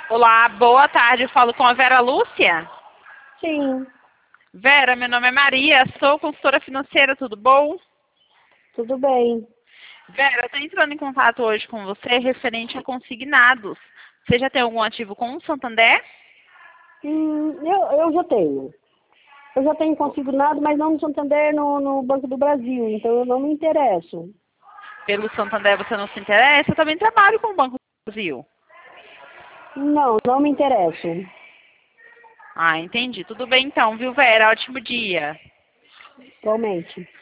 Olá, boa tarde. Eu falo com a Vera Lúcia. Sim, Vera, meu nome é Maria, sou consultora financeira, tudo bom? tudo bem. Vera, eu estou entrando em contato hoje com você referente a consignados. Você já tem algum ativo com o Santander? Eu já tenho. Eu já tenho consignado, mas não no Santander, no Banco do Brasil, então eu não me interesso. Pelo Santander você não se interessa? Eu também trabalho com o Banco do Brasil. Não, não me interesso. Ah, entendi. Tudo bem então, viu, Vera? Ótimo dia. Igualmente.